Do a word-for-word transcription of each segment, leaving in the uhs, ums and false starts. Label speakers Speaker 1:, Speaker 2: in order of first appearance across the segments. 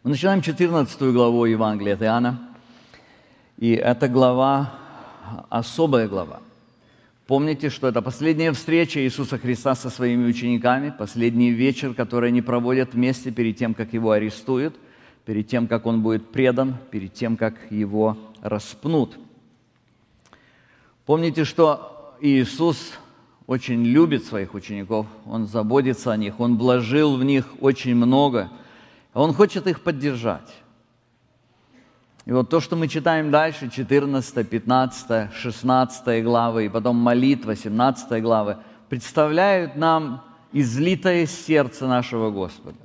Speaker 1: Мы начинаем четырнадцатую главу Евангелия от Иоанна, и эта глава особая глава. Помните, что это последняя встреча Иисуса Христа со своими учениками, последний вечер, который они проводят вместе перед тем, как Его арестуют, перед тем, как Он будет предан, перед тем, как Его распнут. Помните, что Иисус очень любит своих учеников, Он заботится о них, Он вложил в них очень много, Он хочет их поддержать. И вот то, что мы читаем дальше, четырнадцатая, пятнадцатая, шестнадцатая главы, и потом молитва, семнадцатая главы, представляют нам излитое сердце нашего Господа.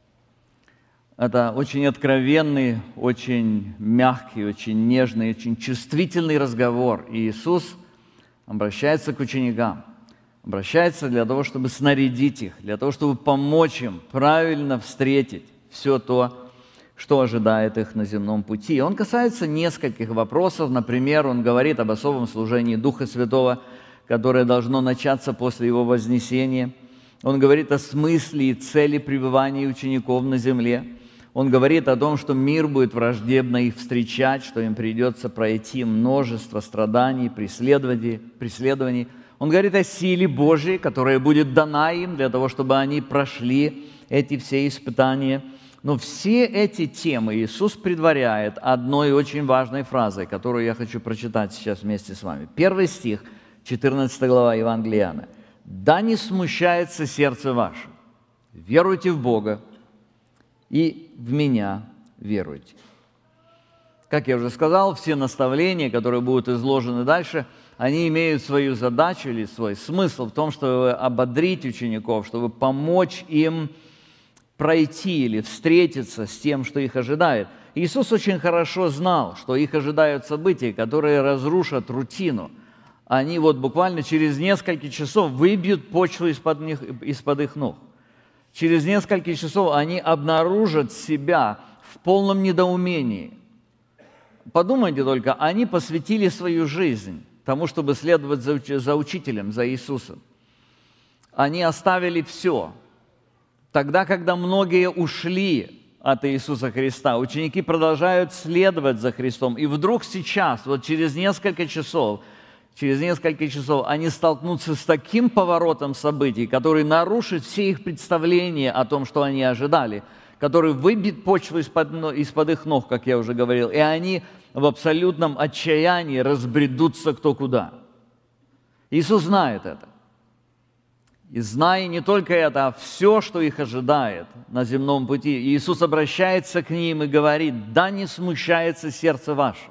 Speaker 1: Это очень откровенный, очень мягкий, очень нежный, очень чувствительный разговор. И Иисус обращается к ученикам, обращается для того, чтобы снарядить их, для того, чтобы помочь им правильно встретить все то, что ожидает их на земном пути. Он касается нескольких вопросов. Например, он говорит об особом служении Духа Святого, которое должно начаться после Его вознесения. Он говорит о смысле и цели пребывания учеников на земле. Он говорит о том, что мир будет враждебно их встречать, что им придется пройти множество страданий, преследований. преследований. Он говорит о силе Божьей, которая будет дана им для того, чтобы они прошли эти все испытания. Но все эти темы Иисус предваряет одной очень важной фразой, которую я хочу прочитать сейчас вместе с вами. Первый стих, четырнадцатая глава Евангелия Иоанна. «Да не смущается сердце ваше, веруйте в Бога и в Меня веруйте». Как я уже сказал, все наставления, которые будут изложены дальше, они имеют свою задачу или свой смысл в том, чтобы ободрить учеников, чтобы помочь им пройти или встретиться с тем, что их ожидает. Иисус очень хорошо знал, что их ожидают события, которые разрушат рутину. Они вот буквально через несколько часов выбьют почву из-под них, из-под их ног. Через несколько часов они обнаружат себя в полном недоумении. Подумайте только, они посвятили свою жизнь тому, чтобы следовать за, за учителем, за Иисусом. Они оставили все. Тогда, когда многие ушли от Иисуса Христа, ученики продолжают следовать за Христом. И вдруг сейчас, вот через несколько часов, через несколько часов они столкнутся с таким поворотом событий, который нарушит все их представления о том, что они ожидали, который выбьет почву из-под, из-под их ног, как я уже говорил, и они в абсолютном отчаянии разбредутся кто куда. Иисус знает это. И зная не только это, а все, что их ожидает на земном пути, Иисус обращается к ним и говорит: «Да не смущается сердце ваше».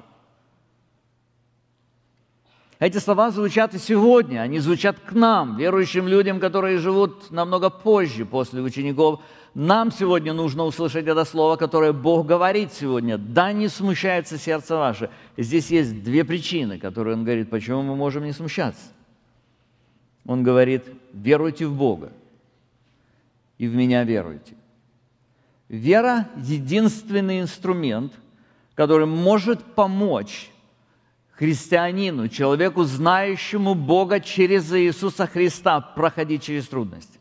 Speaker 1: Эти слова звучат и сегодня, они звучат к нам, верующим людям, которые живут намного позже, после учеников. Нам сегодня нужно услышать это слово, которое Бог говорит сегодня: «Да не смущается сердце ваше». И здесь есть две причины, которые Он говорит, почему мы можем не смущаться. Он говорит: веруйте в Бога и в Меня веруйте. Вера – единственный инструмент, который может помочь христианину, человеку, знающему Бога через Иисуса Христа, проходить через трудности.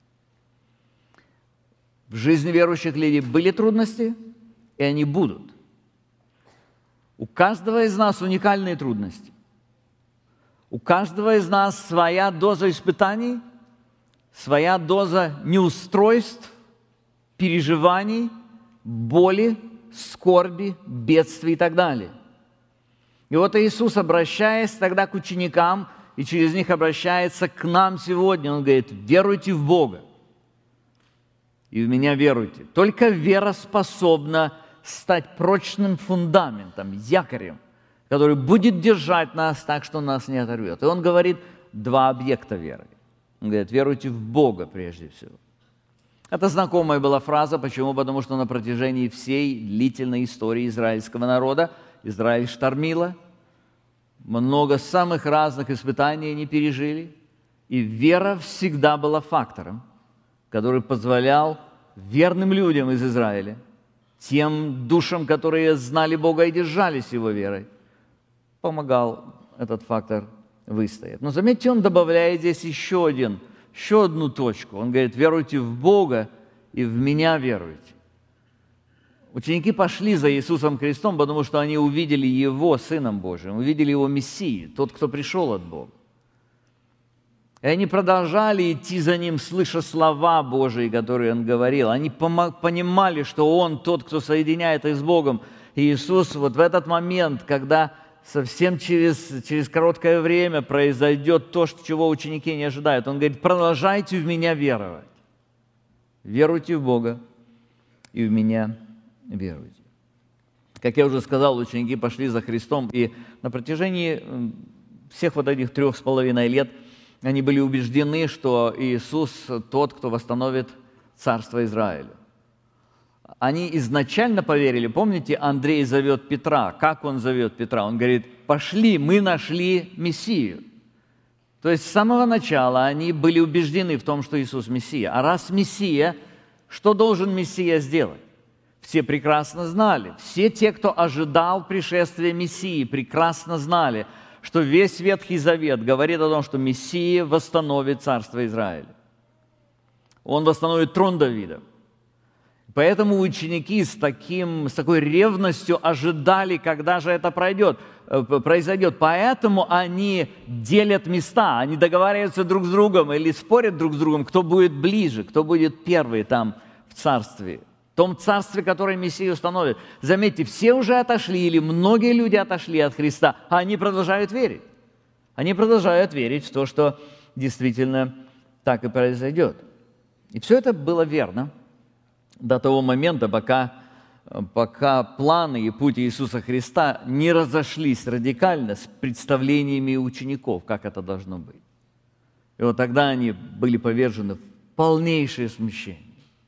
Speaker 1: В жизни верующих людей были трудности, и они будут. У каждого из нас уникальные трудности. У каждого из нас своя доза испытаний, своя доза неустройств, переживаний, боли, скорби, бедствий и так далее. И вот Иисус, обращаясь тогда к ученикам, и через них обращается к нам сегодня, Он говорит: веруйте в Бога и в Меня веруйте. Только вера способна стать прочным фундаментом, якорем, который будет держать нас так, что нас не оторвет. И Он говорит два объекта веры. Он говорит: веруйте в Бога прежде всего. Это знакомая была фраза. Почему? Потому что на протяжении всей длительной истории израильского народа Израиль штормило, много самых разных испытаний они пережили, и вера всегда была фактором, который позволял верным людям из Израиля, тем душам, которые знали Бога и держались Его верой, помогал этот фактор выстоять. Но заметьте, Он добавляет здесь еще один, еще одну точку. Он говорит: веруйте в Бога и в Меня веруйте. Ученики пошли за Иисусом Христом, потому что они увидели Его Сыном Божиим, увидели Его Мессией, тот, кто пришел от Бога. И они продолжали идти за Ним, слыша слова Божии, которые Он говорил. Они понимали, что Он тот, кто соединяет их с Богом. И Иисус вот в этот момент, когда совсем через, через короткое время произойдет то, чего ученики не ожидают, Он говорит: продолжайте в Меня веровать. Веруйте в Бога и в Меня веруйте. Как я уже сказал, ученики пошли за Христом, и на протяжении всех вот этих трех с половиной лет они были убеждены, что Иисус тот, кто восстановит Царство Израиля. Они изначально поверили, помните, Андрей зовет Петра. Как он зовет Петра? Он говорит: пошли, мы нашли Мессию. То есть с самого начала они были убеждены в том, что Иисус Мессия. А раз Мессия, что должен Мессия сделать? Все прекрасно знали. Все те, кто ожидал пришествия Мессии, прекрасно знали, что весь Ветхий Завет говорит о том, что Мессия восстановит Царство Израиля. Он восстановит трон Давида. Поэтому ученики с, таким, с такой ревностью ожидали, когда же это пройдет, произойдет. Поэтому они делят места, они договариваются друг с другом или спорят друг с другом, кто будет ближе, кто будет первый там в царстве, в том царстве, которое Мессия установит. Заметьте, все уже отошли, или многие люди отошли от Христа, а они продолжают верить. Они продолжают верить в то, что действительно так и произойдет. И все это было верно до того момента, пока, пока планы и путь Иисуса Христа не разошлись радикально с представлениями учеников, как это должно быть. И вот тогда они были повержены в полнейшее смущение.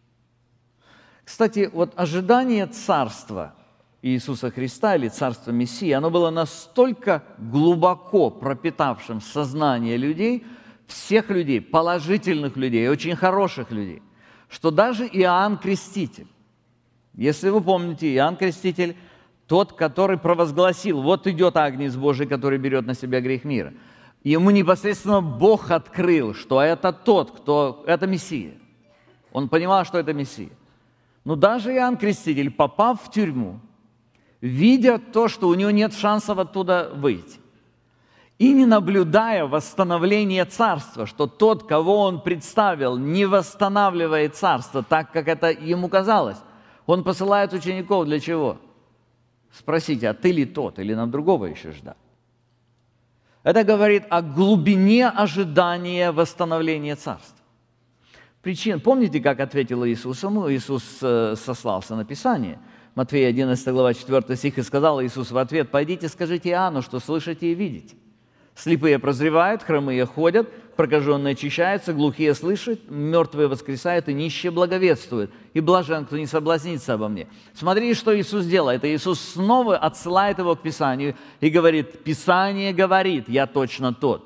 Speaker 1: Кстати, вот ожидание царства Иисуса Христа или царства Мессии, оно было настолько глубоко пропитавшим сознание людей, всех людей, положительных людей, очень хороших людей, что даже Иоанн Креститель, если вы помните, Иоанн Креститель, тот, который провозгласил: вот идет Агнец Божий, который берет на себя грех мира. Ему непосредственно Бог открыл, что это тот, кто, это Мессия. Он понимал, что это Мессия. Но даже Иоанн Креститель, попав в тюрьму, видя то, что у него нет шансов оттуда выйти, и не наблюдая восстановления царства, что тот, кого он представил, не восстанавливает царство так, как это ему казалось, он посылает учеников для чего? Спросите: а ты ли тот, или нам другого еще ждать? Это говорит о глубине ожидания восстановления царства. Причин. Помните, как ответил Иисус ему? Иисус сослался на Писание. Матфея одиннадцатая глава, четвёртый стих, и сказал Иисус в ответ: «Пойдите, скажите Иоанну, что слышите и видите. Слепые прозревают, хромые ходят, прокаженные очищаются, глухие слышат, мертвые воскресают, и нищие благовествуют. И блажен, кто не соблазнится обо мне». Смотрите, что Иисус делает. И Иисус снова отсылает его к Писанию и говорит: «Писание говорит, я точно тот».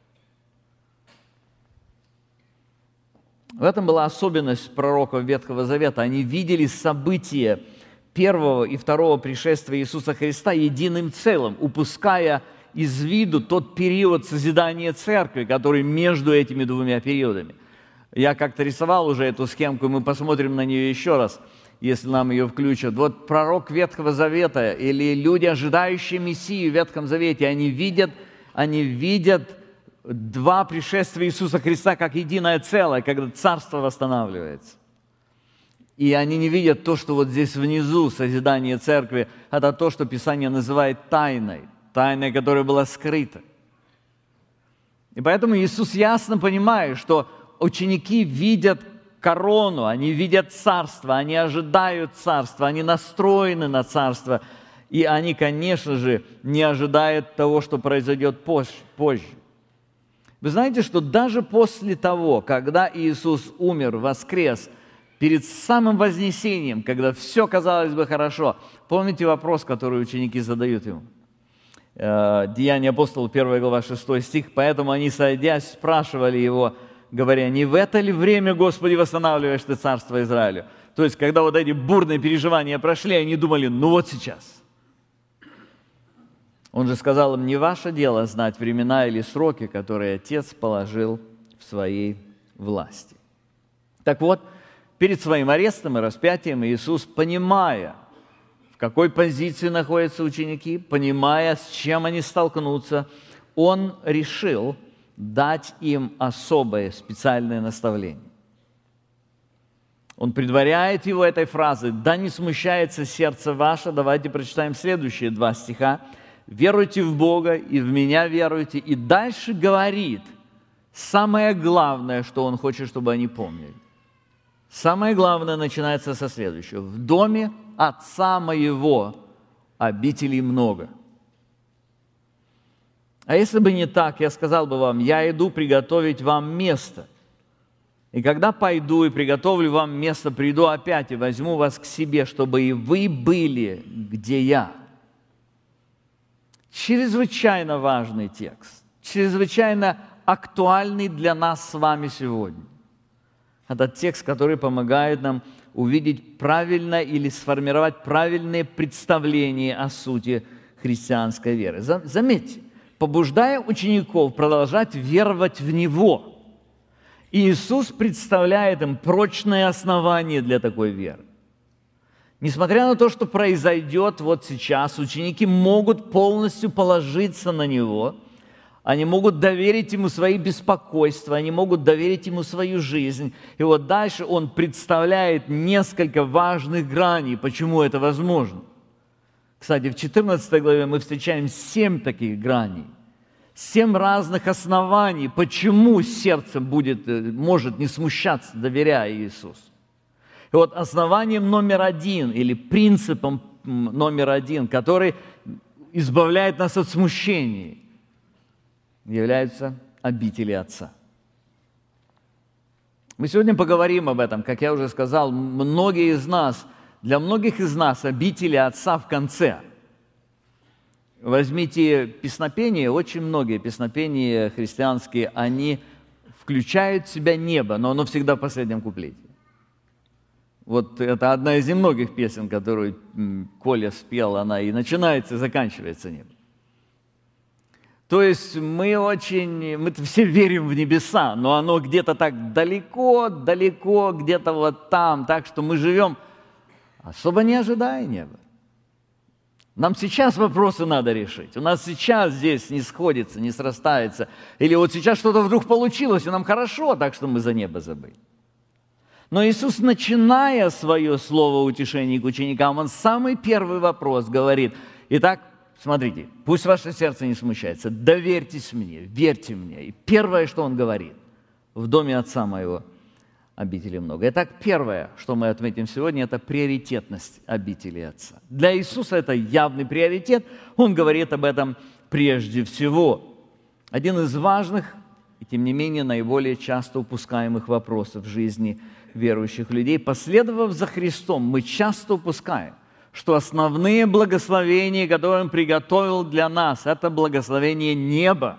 Speaker 1: В этом была особенность пророков Ветхого Завета. Они видели события первого и второго пришествия Иисуса Христа единым целым, упуская из виду тот период созидания церкви, который между этими двумя периодами. Я как-то рисовал уже эту схемку, мы посмотрим на нее еще раз, если нам ее включат. Вот пророк Ветхого Завета или люди, ожидающие Мессию в Ветхом Завете, они видят, они видят два пришествия Иисуса Христа как единое целое, когда царство восстанавливается. И они не видят то, что вот здесь внизу созидание церкви, это то, что Писание называет тайной, тайной, которая была скрыта. И поэтому Иисус ясно понимает, что ученики видят корону, они видят царство, они ожидают царства, они настроены на царство, и они, конечно же, не ожидают того, что произойдет позже. Вы знаете, что даже после того, когда Иисус умер, воскрес, перед самым вознесением, когда все казалось бы хорошо, помните вопрос, который ученики задают ему? Деяния апостолов, первая глава, шестой стих. «Поэтому они, сойдясь, спрашивали его, говоря: не в это ли время, Господи, восстанавливаешь ты царство Израилю?» То есть, когда вот эти бурные переживания прошли, они думали: ну вот сейчас. Он же сказал им: не ваше дело знать времена или сроки, которые Отец положил в своей власти. Так вот, Перед своим арестом и распятием Иисус, понимая, в какой позиции находятся ученики, понимая, с чем они столкнутся, Он решил дать им особое, специальное наставление. Он предваряет его этой фразой: «Да не смущается сердце ваше». Давайте прочитаем следующие два стиха. «Веруйте в Бога и в Меня веруйте». И дальше говорит самое главное, что Он хочет, чтобы они помнили. Самое главное начинается со следующего. «В доме Отца Моего обителей много». А если бы не так, я сказал бы вам: «Я иду приготовить вам место. И когда пойду и приготовлю вам место, приду опять и возьму вас к себе, чтобы и вы были, где я». Чрезвычайно важный текст, чрезвычайно актуальный для нас с вами сегодня. Это текст, который помогает нам увидеть правильно или сформировать правильное представление о сути христианской веры. Заметьте, побуждая учеников продолжать веровать в Него, Иисус представляет им прочное основание для такой веры. Несмотря на то, что произойдет вот сейчас, ученики могут полностью положиться на Него, они могут доверить Ему свои беспокойства, они могут доверить Ему свою жизнь. И вот дальше Он представляет несколько важных граней, почему это возможно. Кстати, в четырнадцатой главе мы встречаем семь таких граней. Семь разных оснований, почему сердце будет, может не смущаться, доверяя Иисусу. И вот основанием номер один, или принципом номер один, который избавляет нас от смущения, являются обители Отца. Мы сегодня поговорим об этом. Как я уже сказал, многие из нас, для многих из нас обители Отца в конце. Возьмите песнопения, очень многие песнопения христианские, они включают в себя небо, но оно всегда в последнем куплете. Вот это одна из немногих песен, которую Коля спел, она и начинается, и заканчивается небо. То есть мы очень, мы все верим в небеса, но оно где-то так далеко, далеко, где-то вот там, так что мы живем, особо не ожидая неба. Нам сейчас вопросы надо решить. У нас сейчас здесь не сходится, не срастается. Или вот сейчас что-то вдруг получилось, и нам хорошо, так что мы за небо забыли. Но Иисус, начиная свое слово утешения к ученикам, Он самый первый вопрос говорит: «Итак, смотрите, пусть ваше сердце не смущается, доверьтесь мне, верьте мне». И первое, что Он говорит: «В доме Отца Моего обителей много». Итак, первое, что мы отметим сегодня, это приоритетность обители Отца. Для Иисуса это явный приоритет, Он говорит об этом прежде всего. Один из важных и, тем не менее, наиболее часто упускаемых вопросов в жизни верующих людей. Последовав за Христом, мы часто упускаем, что основные благословения, которые Он приготовил для нас, это благословение неба,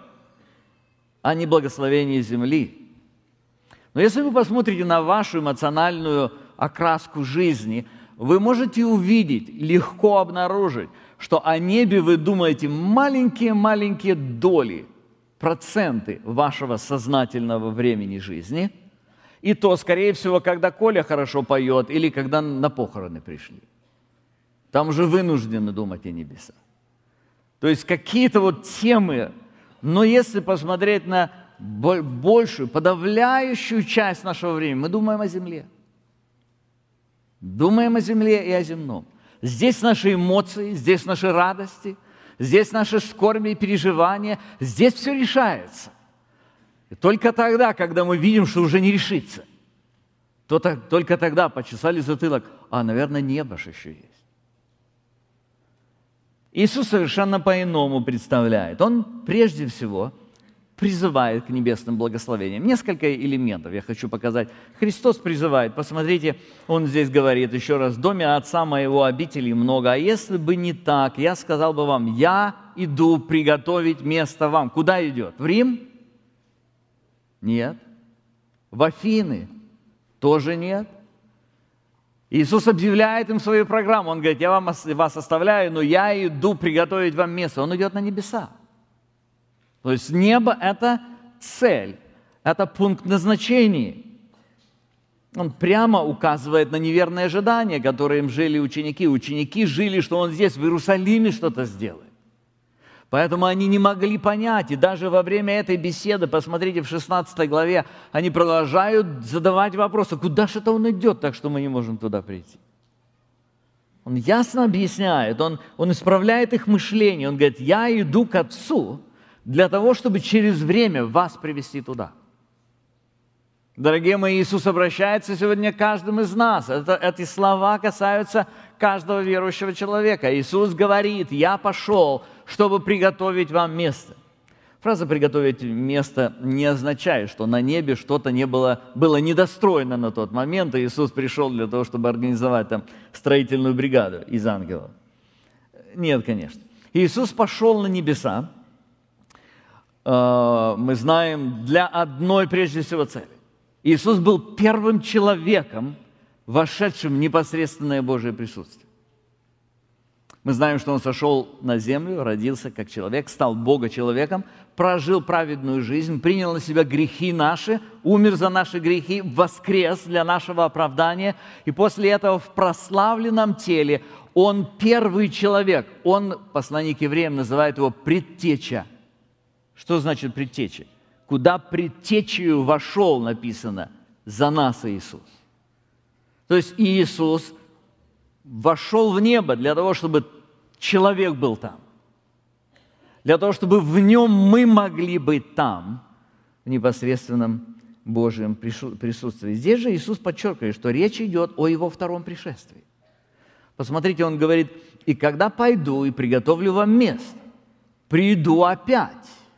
Speaker 1: а не благословение земли. Но если вы посмотрите на вашу эмоциональную окраску жизни, вы можете увидеть, легко обнаружить, что о небе вы думаете маленькие-маленькие доли, проценты вашего сознательного времени жизни, и то, скорее всего, когда Коля хорошо поет или когда на похороны пришли. Там уже вынуждены думать о небесах. То есть какие-то вот темы, но если посмотреть на большую, подавляющую часть нашего времени, мы думаем о земле. Думаем о земле и о земном. Здесь наши эмоции, здесь наши радости, здесь наши скорби и переживания, здесь все решается. И только тогда, когда мы видим, что уже не решится, то только тогда почесали затылок: а, наверное, небо же еще есть. Иисус совершенно по-иному представляет. Он прежде всего призывает к небесным благословениям. Несколько элементов я хочу показать. Христос призывает, посмотрите, Он здесь говорит еще раз: «В доме Отца Моего обителей много, а если бы не так, я сказал бы вам: я иду приготовить место вам». Куда идет? В Рим? Нет. В Афины? Тоже нет. Иисус объявляет им свою программу. Он говорит: я вам, вас оставляю, но я иду приготовить вам место. Он идет на небеса. То есть небо – это цель, это пункт назначения. Он прямо указывает на неверные ожидания, которые им жили ученики. Ученики жили, что он здесь, в Иерусалиме, что-то сделает. Поэтому они не могли понять. И даже во время этой беседы, посмотрите, в шестнадцатой главе, они продолжают задавать вопросы, куда же это он идет, так что мы не можем туда прийти. Он ясно объясняет, он, он исправляет их мышление. Он говорит, я иду к Отцу для того, чтобы через время вас привести туда. Дорогие мои, Иисус обращается сегодня к каждому из нас. Это, эти слова касаются каждого верующего человека. Иисус говорит, я пошел, чтобы приготовить вам место. Фраза «приготовить место» не означает, что на небе что-то не было, было недостроено на тот момент, и Иисус пришел для того, чтобы организовать там строительную бригаду из ангелов. Нет, конечно. Иисус пошел на небеса, мы знаем, для одной прежде всего цели. Иисус был первым человеком, вошедшим в непосредственное Божие присутствие. Мы знаем, что Он сошел на землю, родился как человек, стал Бога-человеком, прожил праведную жизнь, принял на себя грехи наши, умер за наши грехи, воскрес для нашего оправдания, и после этого в прославленном теле Он первый человек. Он, посланник к евреям называет его предтеча. Что значит предтеча? Куда предтечею вошел, написано, за нас Иисус. То есть Иисус вошел в небо для того, чтобы человек был там. Для того, чтобы в нем мы могли быть там, в непосредственном Божьем присутствии. Здесь же Иисус подчеркивает, что речь идет о Его втором пришествии. Посмотрите, Он говорит, «И когда пойду и приготовлю вам место, приду опять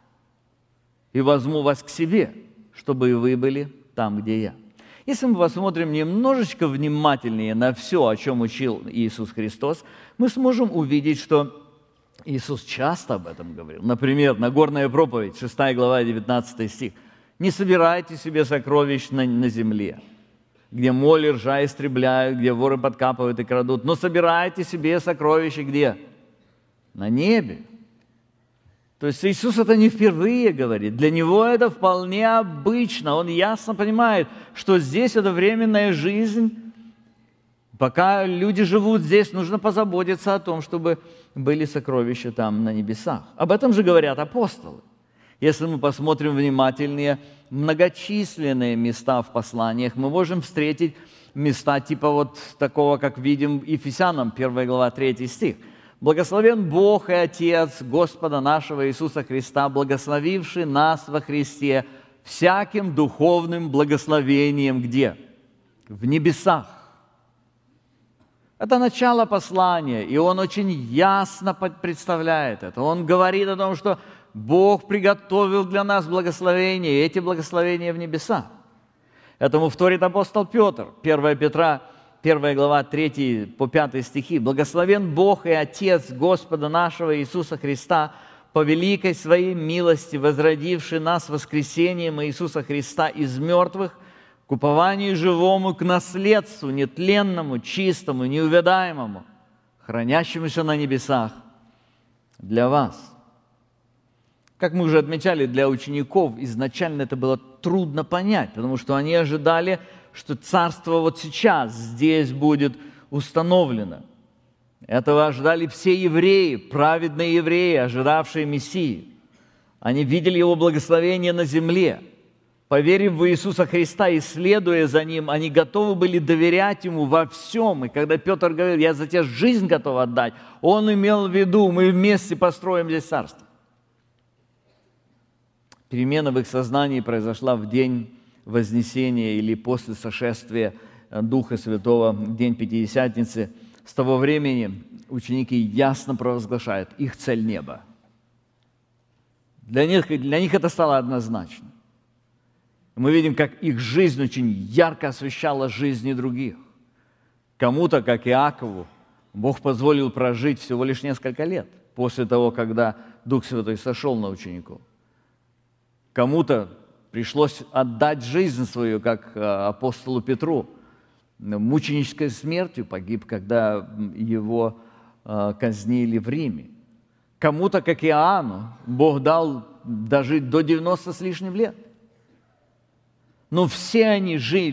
Speaker 1: и возьму вас к себе, чтобы и вы были там, где я». Если мы посмотрим немножечко внимательнее на все, о чем учил Иисус Христос, мы сможем увидеть, что Иисус часто об этом говорил. Например, Нагорная проповедь, шестая глава, девятнадцатый стих. «Не собирайте себе сокровищ на, на земле, где моль и ржа истребляют, где воры подкапывают и крадут, но собирайте себе сокровища где? На небе». То есть Иисус это не впервые говорит. Для Него это вполне обычно. Он ясно понимает, что здесь это временная жизнь. Пока люди живут здесь, нужно позаботиться о том, чтобы были сокровища там на небесах. Об этом же говорят апостолы. Если мы посмотрим внимательнее многочисленные места в посланиях, мы можем встретить места типа вот такого, как видим Ефесянам, первая глава, третий стих. «Благословен Бог и Отец Господа нашего Иисуса Христа, благословивший нас во Христе всяким духовным благословением». Где? В небесах. Это начало послания, и он очень ясно представляет это. Он говорит о том, что Бог приготовил для нас благословения, и эти благословения в небесах. Этому вторит апостол Петр, первая Петра, первая глава, третий по пятый стихи. «Благословен Бог и Отец Господа нашего Иисуса Христа, по великой Своей милости, возродивший нас воскресением Иисуса Христа из мертвых, к упованию живому, к наследству нетленному, чистому, неувядаемому, хранящемуся на небесах для вас». Как мы уже отмечали, для учеников изначально это было трудно понять, потому что они ожидали, что царство вот сейчас здесь будет установлено. Этого ожидали все евреи, праведные евреи, ожидавшие Мессии. Они видели Его благословение на земле. Поверив в Иисуса Христа и следуя за Ним, они готовы были доверять Ему во всем. И когда Петр говорил, я за тебя жизнь готов отдать, он имел в виду, мы вместе построим здесь царство. Перемена в их сознании произошла в день Вознесения или после сошествия Духа Святого, в день Пятидесятницы. С того времени ученики ясно провозглашают, их цель небо. Для них, для них это стало однозначно. Мы видим, как их жизнь очень ярко освещала жизни других. Кому-то, как Иакову, Бог позволил прожить всего лишь несколько лет после того, когда Дух Святой сошел на учеников. Кому-то пришлось отдать жизнь свою, как апостолу Петру. Мученической смертью погиб, когда его казнили в Риме. Кому-то, как Иоанну, Бог дал дожить до девяноста с лишним лет. Но все они жили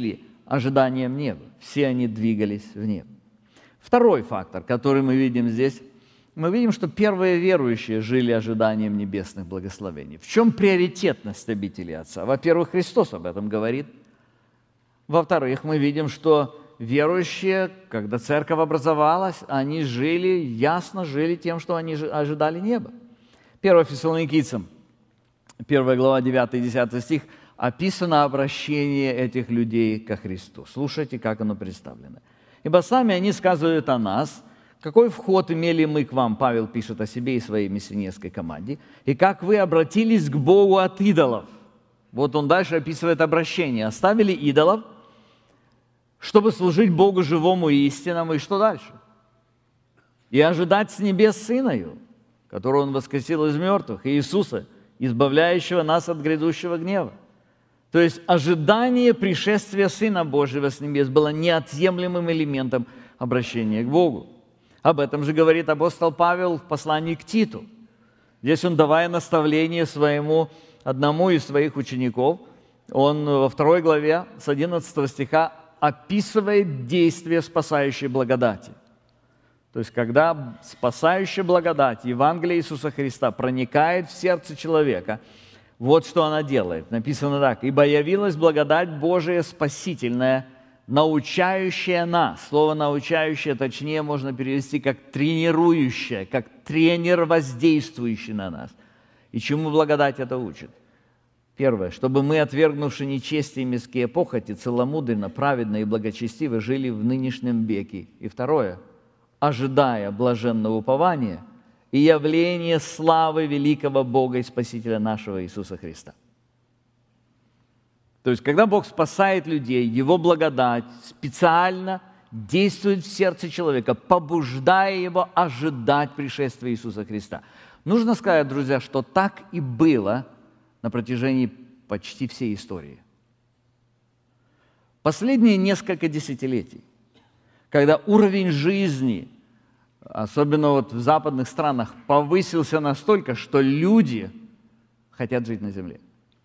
Speaker 1: ожиданием неба. Все они двигались в небо. Второй фактор, который мы видим здесь, мы видим, что первые верующие жили ожиданием небесных благословений. В чем приоритетность обители Отца? Во-первых, Христос об этом говорит. Во-вторых, мы видим, что верующие, когда церковь образовалась, они жили, ясно жили тем, что они ожидали неба. первое Фессалоникийцам, первая глава, девятый и десятый стих, описано обращение этих людей ко Христу. Слушайте, как оно представлено. «Ибо сами они сказывают о нас, какой вход имели мы к вам», Павел пишет о себе и своей миссионерской команде, «и как вы обратились к Богу от идолов». Вот он дальше описывает обращение. «Оставили идолов, чтобы служить Богу живому и истинному». И что дальше? «И ожидать с небес Сыною, которого Он воскресил из мертвых, и Иисуса, избавляющего нас от грядущего гнева». То есть ожидание пришествия Сына Божьего с небес было неотъемлемым элементом обращения к Богу. Об этом же говорит апостол Павел в послании к Титу. Здесь он, давая наставление своему одному из своих учеников, он во второй главе с одиннадцатого стиха описывает действие спасающей благодати. То есть, когда спасающая благодать, Евангелие Иисуса Христа проникает в сердце человека, вот что она делает. Написано так: «Ибо явилась благодать Божия спасительная, научающая нас». Слово «научающая» точнее можно перевести как «тренирующая», как тренер, воздействующий на нас. И чему благодать это учит? Первое, чтобы мы, отвергнувши нечестие и мирские похоти, целомудренно, праведно и благочестиво жили в нынешнем веке. И второе, ожидая блаженного упования и явление славы великого Бога и Спасителя нашего Иисуса Христа. То есть, когда Бог спасает людей, Его благодать специально действует в сердце человека, побуждая его ожидать пришествия Иисуса Христа. Нужно сказать, друзья, что так и было на протяжении почти всей истории. Последние несколько десятилетий, когда уровень жизни, особенно вот в западных странах, повысился настолько, что люди хотят жить на земле.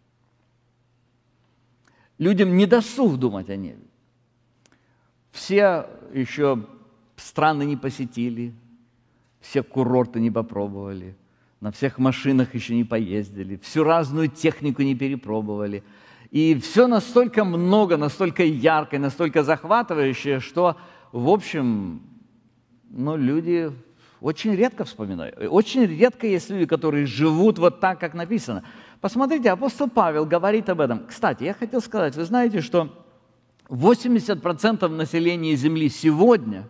Speaker 1: Людям не досуг думать о небе. Все еще страны не посетили, все курорты не попробовали, на всех машинах еще не поездили, всю разную технику не перепробовали. И все настолько много, настолько ярко, настолько захватывающее, что, в общем, ну, люди очень редко вспоминают. Очень редко есть люди, которые живут вот так, как написано. Посмотрите, апостол Павел говорит об этом. Кстати, я хотел сказать, вы знаете, что восемьдесят процентов населения Земли сегодня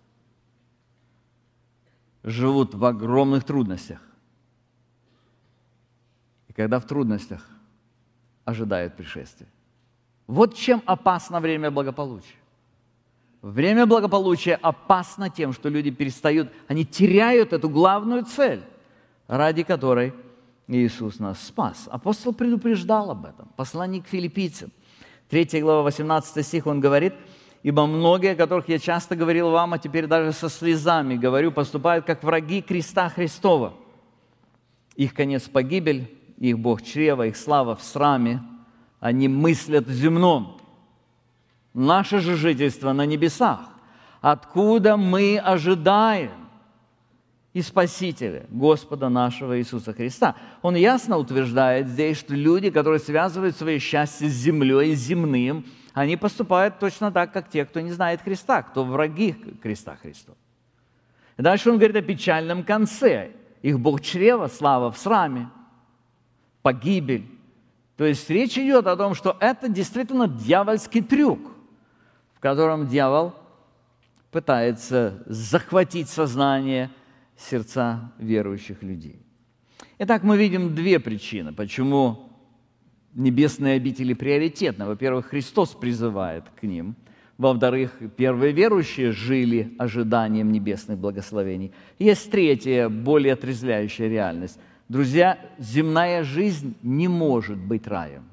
Speaker 1: живут в огромных трудностях. И когда в трудностях, ожидают пришествия. Вот чем опасно время благополучия. Время благополучия опасно тем, что люди перестают, они теряют эту главную цель, ради которой Иисус нас спас. Апостол предупреждал об этом. Послание к филиппийцам, третья глава, восемнадцатый стих, он говорит: «Ибо многие, о которых я часто говорил вам, а теперь даже со слезами говорю, поступают как враги креста Христова. Их конец – погибель, их Бог чрева, их слава в сраме, они мыслят в земном. Наше же жительство на небесах, откуда мы ожидаем и Спасителя, Господа нашего Иисуса Христа». Он ясно утверждает здесь, что люди, которые связывают свое счастье с землей, с земным, они поступают точно так, как те, кто не знает Христа, кто враги креста Христова. И дальше он говорит о печальном конце. Их Бог чрева, слава в сраме, погибель. То есть речь идет о том, что это действительно дьявольский трюк, в котором дьявол пытается захватить сознание, сердца верующих людей. Итак, мы видим две причины, почему небесные обители приоритетны. Во-первых, Христос призывает к ним. Во-вторых, первые верующие жили ожиданием небесных благословений. Есть третья, более отрезвляющая реальность. Друзья, земная жизнь не может быть раем.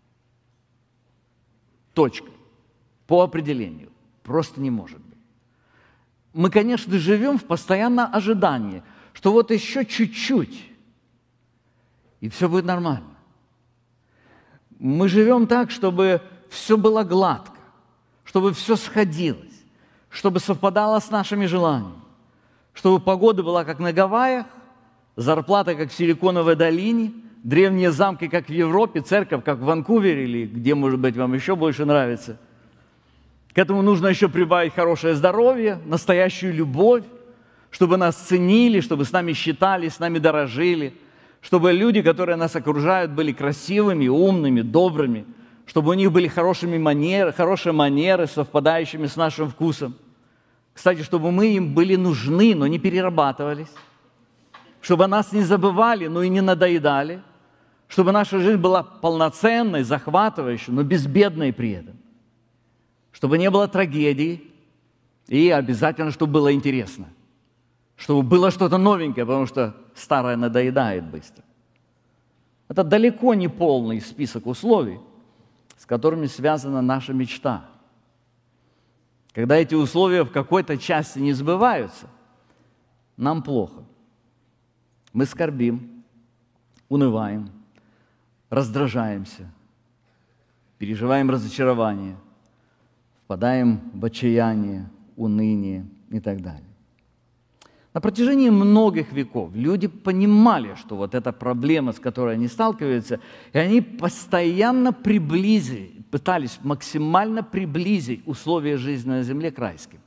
Speaker 1: Точка. По определению. Просто не может быть. Мы, конечно, живем в постоянном ожидании, что вот еще чуть-чуть, и все будет нормально. Мы живем так, чтобы все было гладко. чтобы все сходилось, чтобы совпадало с нашими желаниями, чтобы погода была как на Гавайях, зарплата как в Силиконовой долине, древние замки как в Европе, церковь как в Ванкувере или где, может быть, вам еще больше нравится. К этому нужно еще прибавить хорошее здоровье, настоящую любовь, чтобы нас ценили, чтобы с нами считали, с нами дорожили, чтобы люди, которые нас окружают, были красивыми, умными, добрыми, чтобы у них были хорошими манеры, хорошие манеры, совпадающими с нашим вкусом. Кстати, чтобы мы им были нужны, но не перерабатывались, чтобы нас не забывали, но и не надоедали, чтобы наша жизнь была полноценной, захватывающей, но безбедной при этом, чтобы не было трагедий и обязательно, чтобы было интересно, чтобы было что-то новенькое, потому что старое надоедает быстро. Это далеко не полный список условий, с которыми связана наша мечта. Когда эти условия в какой-то части не сбываются, нам плохо. Мы скорбим, унываем, раздражаемся, переживаем разочарование, впадаем в отчаяние, уныние и так далее. На протяжении многих веков люди понимали, что вот эта проблема, с которой они сталкиваются, и они постоянно приблизили, пытались максимально приблизить условия жизни на земле к райским.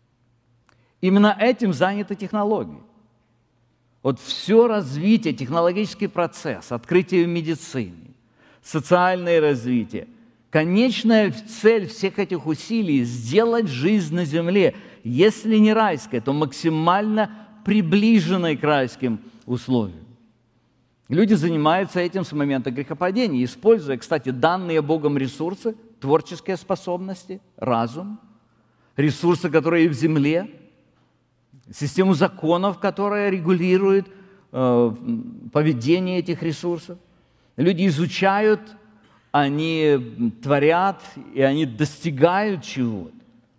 Speaker 1: Именно этим заняты технологии. Вот все развитие, технологический процесс, открытие в медицине, социальное развитие, конечная цель всех этих усилий – сделать жизнь на земле, если не райской, то максимально приближенной к райским условиям. Люди занимаются этим с момента грехопадения, используя, кстати, данные Богом ресурсы, творческие способности, разум, ресурсы, которые в земле, систему законов, которая регулирует э, поведение этих ресурсов. Люди изучают, они творят, и они достигают чего-то.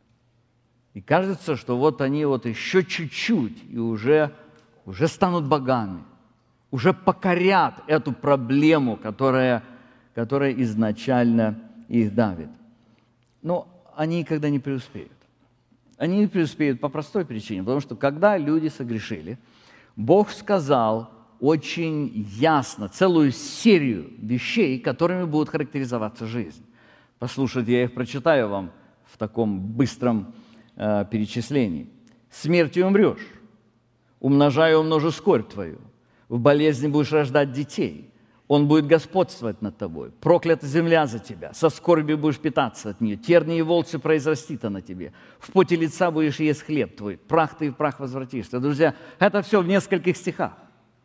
Speaker 1: И кажется, что вот они вот еще чуть-чуть, и уже, уже станут богами, уже покорят эту проблему, которая, которая изначально их давит. Но они никогда не преуспеют. Они не преуспеют по простой причине, потому что когда люди согрешили, Бог сказал очень ясно целую серию вещей, которыми будет характеризоваться жизнь. Послушайте, я их прочитаю вам в таком быстром э, перечислении. «Смертью умрешь, умножаю умножу скорбь твою, в болезни будешь рождать детей, он будет господствовать над тобой, проклята земля за тебя, со скорбью будешь питаться от нее, тернии и волчи произрастит на тебе, в поте лица будешь есть хлеб твой, прах ты и в прах возвратишься». Друзья, это все в нескольких стихах.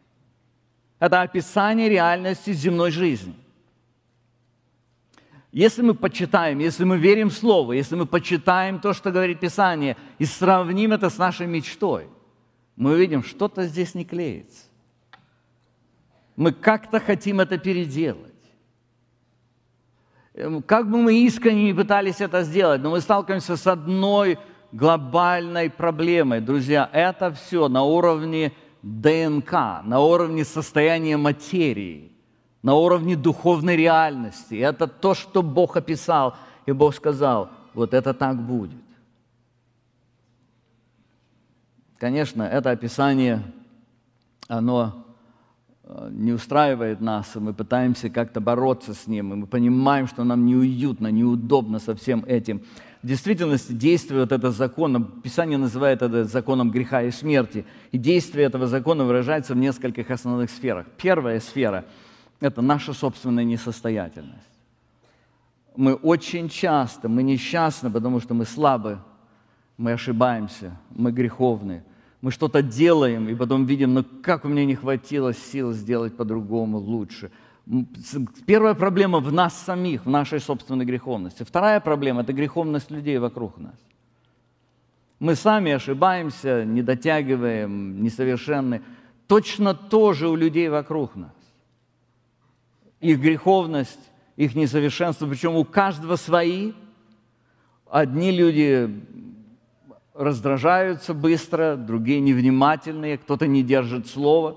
Speaker 1: Это описание реальности земной жизни. Если мы почитаем, если мы верим в Слово, если мы почитаем то, что говорит Писание, и сравним это с нашей мечтой, мы увидим, что-то здесь не клеится. Мы как-то хотим это переделать. Как бы мы искренне не пытались это сделать, но мы сталкиваемся с одной глобальной проблемой. Друзья, это все на уровне ДНК, на уровне состояния материи, на уровне духовной реальности. Это то, что Бог описал, и Бог сказал, вот это так будет. Конечно, это описание, оно не устраивает нас, и мы пытаемся как-то бороться с ним, и мы понимаем, что нам неуютно, неудобно со всем этим. В действительности действие вот этого закона, Писание называет это законом греха и смерти, и действие этого закона выражается в нескольких основных сферах. Первая сфера – это наша собственная несостоятельность. Мы очень часто, мы несчастны, потому что мы слабы, мы ошибаемся, мы греховны. Мы что-то делаем, и потом видим, ну как у меня не хватило сил сделать по-другому, лучше. Первая проблема в нас самих, в нашей собственной греховности. Вторая проблема – это греховность людей вокруг нас. Мы сами ошибаемся, не дотягиваем, несовершенны. Точно то же у людей вокруг нас. Их греховность, их несовершенство, причем у каждого свои. Одни люди раздражаются быстро, другие невнимательные, кто-то не держит слова,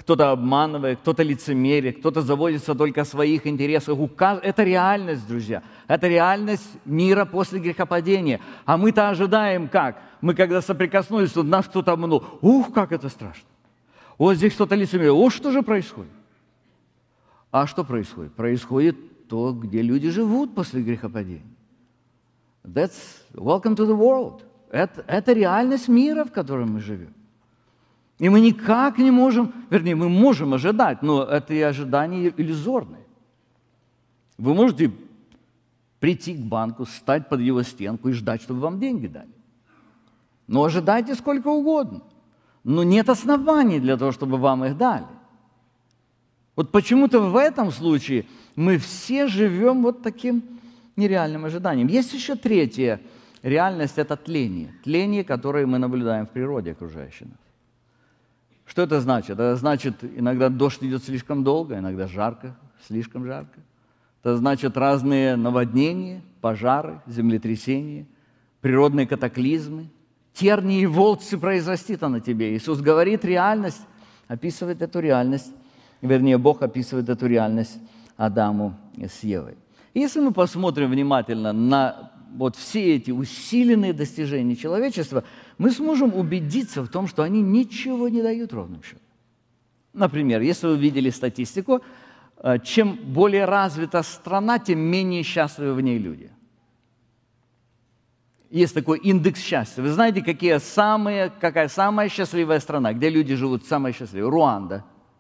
Speaker 1: кто-то обманывает, кто-то лицемерит, кто-то заботится только о своих интересах. Это реальность, друзья. Это реальность мира после грехопадения. А мы-то ожидаем как? Мы когда соприкоснулись, вот нас кто-то обманул. Ух, как это страшно. Вот здесь кто-то лицемерит. О, что же происходит? А что происходит? Происходит то, где люди живут после грехопадения. That's welcome to the world. Это, это реальность мира, в котором мы живем. И мы никак не можем, вернее, мы можем ожидать, но это и ожидания иллюзорные. Вы можете прийти к банку, встать под его стенку и ждать, чтобы вам деньги дали. Но ожидайте сколько угодно. Но нет оснований для того, чтобы вам их дали. Вот почему-то в этом случае мы все живем вот таким нереальным ожиданием. Есть еще третья реальность – это тление. Тление, которое мы наблюдаем в природе окружающей нас. Что это значит? Это значит, иногда дождь идет слишком долго, иногда жарко, слишком жарко. Это значит разные наводнения, пожары, землетрясения, природные катаклизмы. Тернии и волчцы произрастит на тебе. Иисус говорит реальность, описывает эту реальность, вернее, Бог описывает эту реальность Адаму с Евой. И если мы посмотрим внимательно на вот все эти усиленные достижения человечества, мы сможем убедиться в том, что они ничего не дают ровным счетом. Например, если вы видели статистику, чем более развита страна, тем менее счастливы в ней люди. Есть такой индекс счастья. Вы знаете, какие самые, какая самая счастливая страна, где люди живут самые счастливые? Руанда.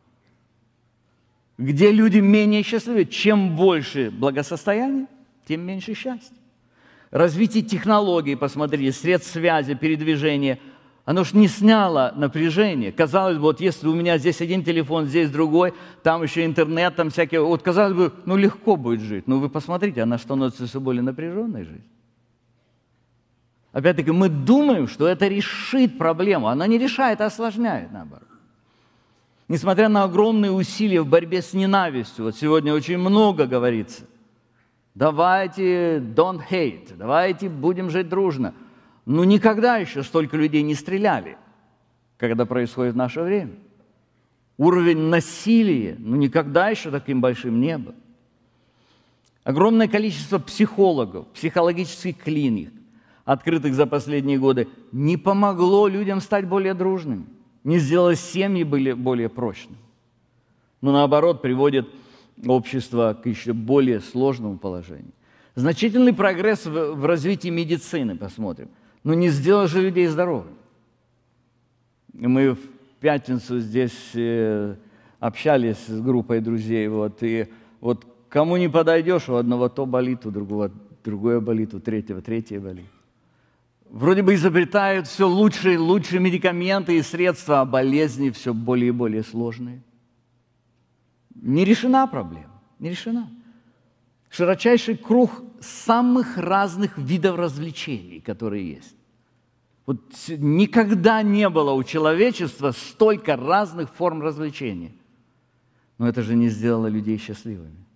Speaker 1: Где люди менее счастливы. Чем больше благосостояния, тем меньше счастья. Развитие технологий, посмотрите, средств связи, передвижения, оно ж не сняло напряжение. Казалось бы, вот если у меня здесь один телефон, здесь другой, там еще интернет, там всякие... Вот казалось бы, ну легко будет жить. Но вы посмотрите, она становится все более напряженной жизнь. Опять-таки, мы думаем, что это решит проблему. Она не решает, а осложняет, наоборот. Несмотря на огромные усилия в борьбе с ненавистью, вот сегодня очень много говорится, давайте don't hate, давайте будем жить дружно. Но никогда еще столько людей не стреляли, когда происходит в наше время. Уровень насилия, ну никогда еще таким большим не был. Огромное количество психологов, психологических клиник, открытых за последние годы, не помогло людям стать более дружными, не сделало семьи более прочными, но наоборот приводит общество к еще более сложному положению. Значительный прогресс в, в развитии медицины, посмотрим, но не сделал же людей здоровыми. Мы в пятницу здесь э, общались с группой друзей, вот, и вот кому не подойдешь, у одного то болит, у другого другое болит, у третьего третье болит. Вроде бы изобретают все лучшие и лучшие медикаменты и средства, а болезни все более и более сложные. Не решена проблема, не решена. Широчайший круг самых разных видов развлечений, которые есть. Вот никогда не было у человечества столько разных форм развлечений. Но это же не сделало людей счастливыми.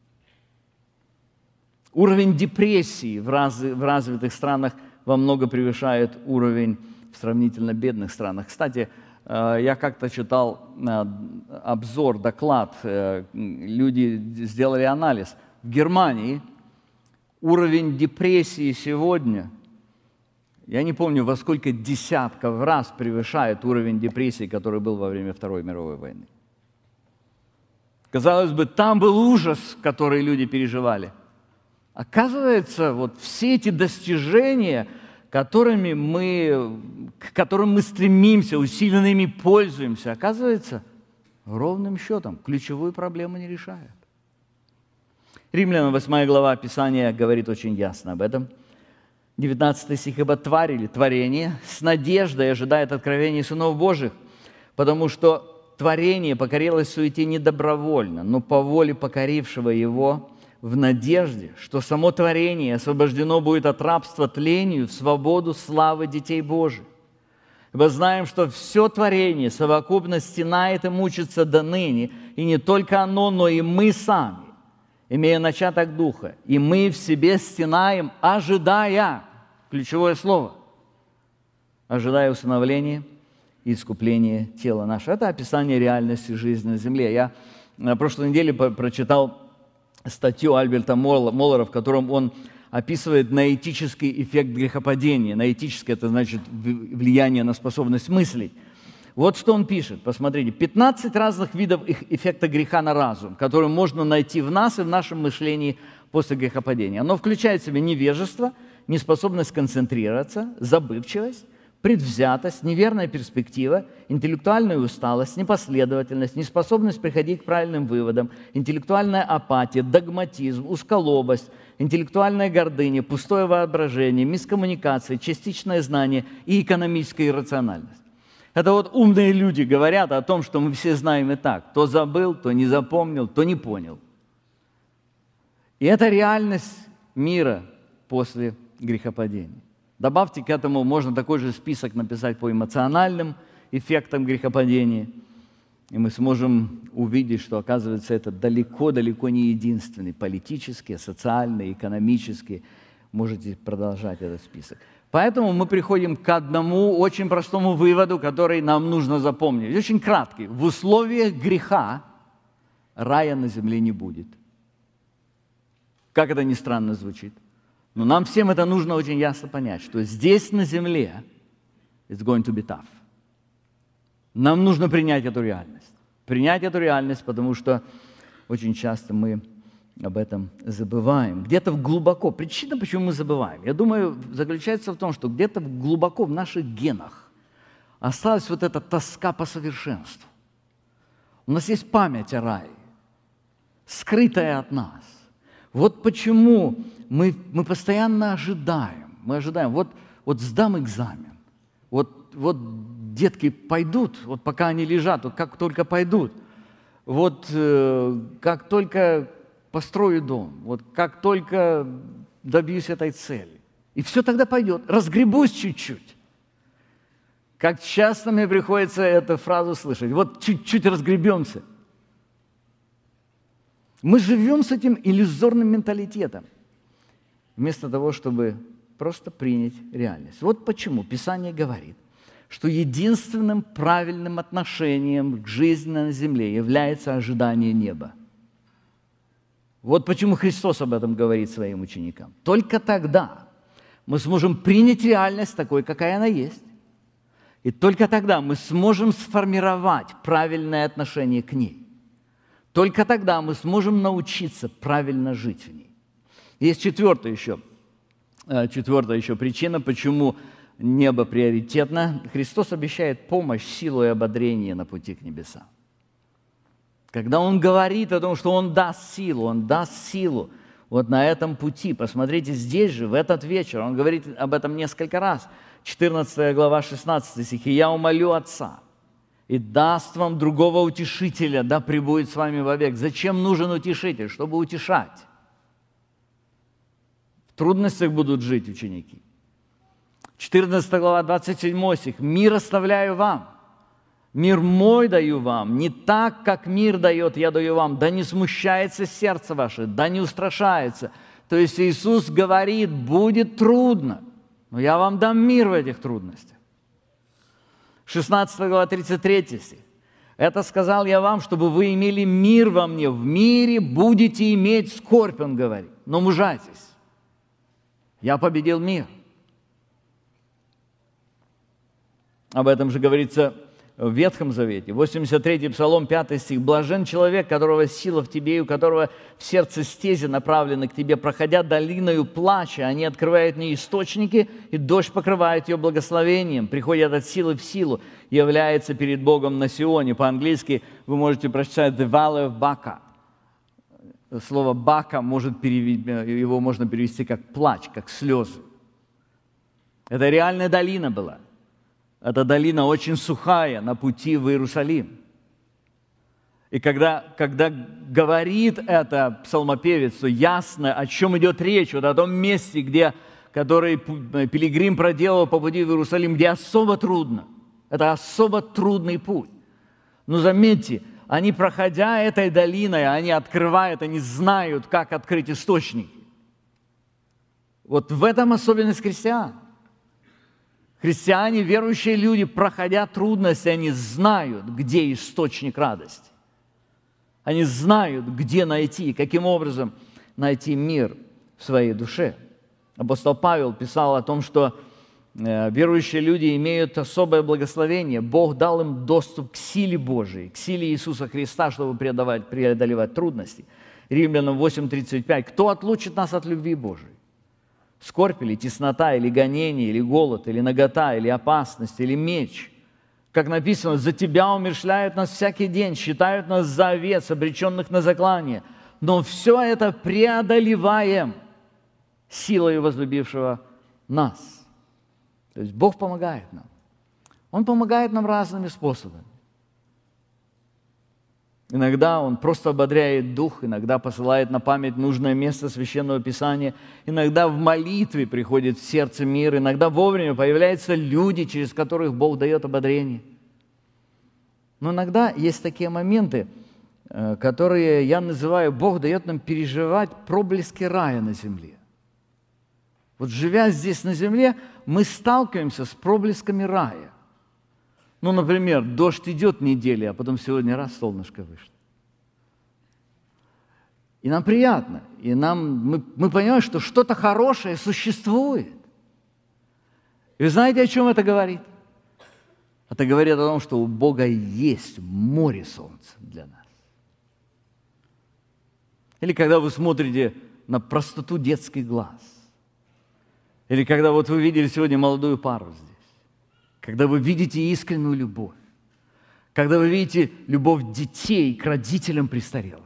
Speaker 1: Уровень депрессии в, раз, в развитых странах во много превышает уровень в сравнительно бедных странах. Кстати, я как-то читал обзор, доклад, люди сделали анализ. В Германии уровень депрессии сегодня, я не помню, во сколько десятков раз превышает уровень депрессии, который был во время Второй мировой войны. Казалось бы, там был ужас, который люди переживали. Оказывается, вот все эти достижения, которыми мы, к которым мы стремимся, усиленно ими пользуемся, оказывается, ровным счетом ключевую проблему не решают. Римлянам восьмая глава Писания говорит очень ясно об этом. девятнадцатый стих. «Ибо тварь или творение с надеждой ожидает откровения сынов Божьих, потому что творение покорилось суете не добровольно, но по воле покорившего его, в надежде, что само творение освобождено будет от рабства тлению в свободу славы детей Божьих. Ибо знаем, что все творение совокупно стенает и мучится до ныне, и не только оно, но и мы сами, имея начаток Духа, и мы в себе стенаем, ожидая, ключевое слово, ожидая усыновления и искупление тела нашего. Это описание реальности жизни на земле. Я на прошлой неделе прочитал статью Альберта Моллера, в котором он описывает наэтический эффект грехопадения. Наэтическое – это значит влияние на способность мыслить. Вот что он пишет, посмотрите. пятнадцать разных видов эффекта греха на разум, которые можно найти в нас и в нашем мышлении после грехопадения. Оно включает в себя невежество, неспособность концентрироваться, забывчивость, предвзятость, неверная перспектива, интеллектуальная усталость, непоследовательность, неспособность приходить к правильным выводам, интеллектуальная апатия, догматизм, узколобость, интеллектуальная гордыня, пустое воображение, мискоммуникация, частичное знание и экономическая иррациональность. Это вот умные люди говорят о том, что мы все знаем и так. Кто забыл, то не запомнил, то не понял. И это реальность мира после грехопадения. Добавьте к этому, можно такой же список написать по эмоциональным эффектам грехопадения, и мы сможем увидеть, что, оказывается, это далеко-далеко не единственный. Политический, социальный, экономический. Можете продолжать этот список. Поэтому мы приходим к одному очень простому выводу, который нам нужно запомнить. Очень краткий. В условиях греха рая на земле не будет. Как это ни странно звучит. Но нам всем это нужно очень ясно понять, что здесь на земле it's going to be tough. Нам нужно принять эту реальность. Принять эту реальность, потому что очень часто мы об этом забываем. Где-то глубоко. Причина, почему мы забываем, я думаю, заключается в том, что где-то глубоко в наших генах осталась вот эта тоска по совершенству. У нас есть память о рае, скрытая от нас. Вот почему мы, мы постоянно ожидаем. Мы ожидаем, вот, вот сдам экзамен, вот, вот детки пойдут, вот пока они лежат, вот как только пойдут, вот э, как только построю дом, вот как только добьюсь этой цели. И все тогда пойдет, разгребусь чуть-чуть. Как часто мне приходится эту фразу слышать, вот чуть-чуть разгребемся. Мы живем с этим иллюзорным менталитетом, вместо того, чтобы просто принять реальность. Вот почему Писание говорит, что единственным правильным отношением к жизни на земле является ожидание неба. Вот почему Христос об этом говорит своим ученикам. Только тогда мы сможем принять реальность такой, какая она есть. И только тогда мы сможем сформировать правильное отношение к ней. Только тогда мы сможем научиться правильно жить в ней. Есть четвертая еще, четвертая еще причина, почему небо приоритетно. Христос обещает помощь, силу и ободрение на пути к небесам. Когда Он говорит о том, что Он даст силу, Он даст силу вот на этом пути. Посмотрите, здесь же, в этот вечер, Он говорит об этом несколько раз. четырнадцатая глава, шестнадцатый стих. «И я умолю Отца, и даст вам другого утешителя, да пребудет с вами вовек». Зачем нужен утешитель? Чтобы утешать. В трудностях будут жить ученики. четырнадцатая глава, двадцать седьмой стих. «Мир оставляю вам, мир мой даю вам, не так, как мир дает, я даю вам. Да не смущается сердце ваше, да не устрашается». То есть Иисус говорит, будет трудно, но я вам дам мир в этих трудностях. шестнадцатая глава, тридцать третий стих. «Это сказал я вам, чтобы вы имели мир во мне. В мире будете иметь скорбь», Он говорит, «но мужайтесь. Я победил мир». Об этом же говорится в Ветхом Завете. восемьдесят третий Псалом, пятый стих. «Блажен человек, которого сила в тебе, и у которого в сердце стези направлены к тебе, проходя долиною плача, они открывают в ней источники, и дождь покрывает ее благословением, приходят от силы в силу, является перед Богом на Сионе». По-английски вы можете прочитать «the valley of Baca». Слово «бака» может перевести, его можно перевести как плач, как слезы. Это реальная долина была. Эта долина очень сухая на пути в Иерусалим. И когда, когда говорит это псалмопевец, то ясно, о чем идет речь, вот о том месте, где, который пилигрим проделал по пути в Иерусалим, где особо трудно. Это особо трудный путь. Но заметьте, они, проходя этой долиной, они открывают, они знают, как открыть источники. Вот в этом особенность христиан. Христиане, верующие люди, проходя трудности, они знают, где источник радости. Они знают, где найти, каким образом найти мир в своей душе. Апостол Павел писал о том, что верующие люди имеют особое благословение. Бог дал им доступ к силе Божией, к силе Иисуса Христа, чтобы преодолевать, преодолевать трудности. Римлянам восемь тридцать пять. «Кто отлучит нас от любви Божией? Скорбь или теснота, или гонение, или голод, или нагота, или опасность, или меч. Как написано, за Тебя умерщвляют нас всякий день, считают нас за овец, обреченных на заклание. Но все это преодолеваем силой возлюбившего нас». То есть Бог помогает нам. Он помогает нам разными способами. Иногда Он просто ободряет дух, иногда посылает на память нужное место Священного Писания, иногда в молитве приходит в сердце мир, иногда вовремя появляются люди, через которых Бог дает ободрение. Но иногда есть такие моменты, которые я называю, Бог дает нам переживать проблески рая на земле. Вот живя здесь на земле, мы сталкиваемся с проблесками рая. Ну, например, дождь идет неделю, а потом сегодня раз солнышко вышло. И нам приятно, и нам, мы, мы понимаем, что что-то хорошее существует. И вы знаете, о чем это говорит? Это говорит о том, что у Бога есть море солнца для нас. Или когда вы смотрите на простоту детских глаз. Или когда вот вы видели сегодня молодую пару здесь. Когда вы видите искреннюю любовь, когда вы видите любовь детей к родителям престарелым.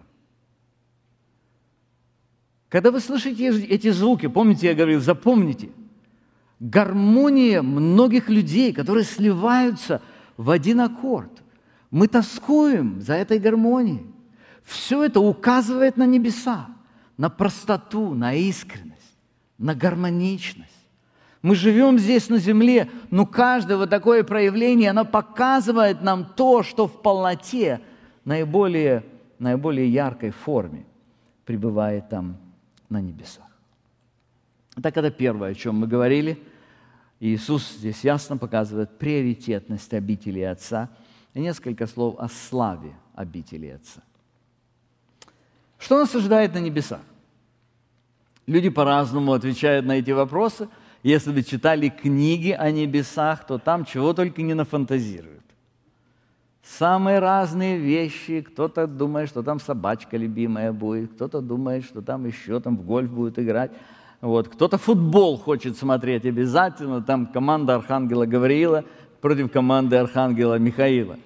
Speaker 1: Когда вы слышите эти звуки, помните, я говорил, запомните, гармония многих людей, которые сливаются в один аккорд. Мы тоскуем за этой гармонией. Все это указывает на небеса, на простоту, на искренность, на гармоничность. Мы живем здесь на земле, но каждое вот такое проявление, оно показывает нам то, что в полноте, наиболее, наиболее яркой форме пребывает там на небесах. Так это первое, о чем мы говорили. Иисус здесь ясно показывает приоритетность обители Отца и несколько слов о славе обители Отца. Что нас ожидает на небесах? Люди по-разному отвечают на эти вопросы. Если вы читали книги о небесах, то там чего только не нафантазируют. Самые разные вещи. Кто-то думает, что там собачка любимая будет, кто-то думает, что там еще там в гольф будет играть. Вот. Кто-то футбол хочет смотреть обязательно, там команда Архангела Гавриила против команды Архангела Михаила.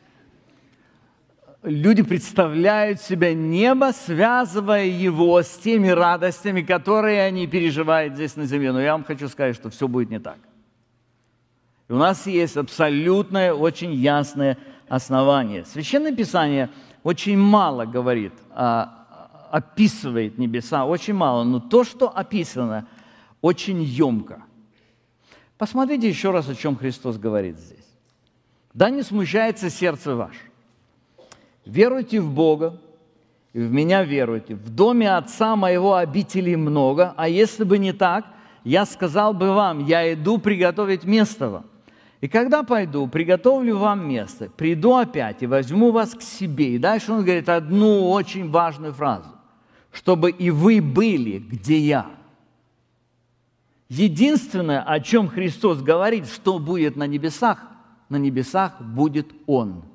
Speaker 1: Люди представляют себе небо, связывая его с теми радостями, которые они переживают здесь на земле. Но я вам хочу сказать, что все будет не так. И у нас есть абсолютное, очень ясное основание. Священное Писание очень мало говорит, а, описывает небеса, очень мало. Но то, что описано, очень емко. Посмотрите еще раз, о чем Христос говорит здесь. «Да не смущается сердце ваше. Веруйте в Бога, и в Меня веруйте. В доме Отца Моего обителей много, а если бы не так, я сказал бы вам, я иду приготовить место вам. И когда пойду, приготовлю вам место, приду опять и возьму вас к себе». И дальше он говорит одну очень важную фразу. «Чтобы и вы были, где я». Единственное, о чем Христос говорит, что будет на небесах, на небесах будет Он.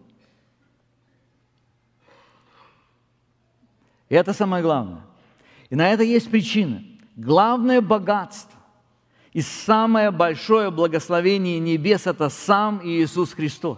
Speaker 1: И это самое главное. И на это есть причина. Главное богатство и самое большое благословение небес – это сам Иисус Христос.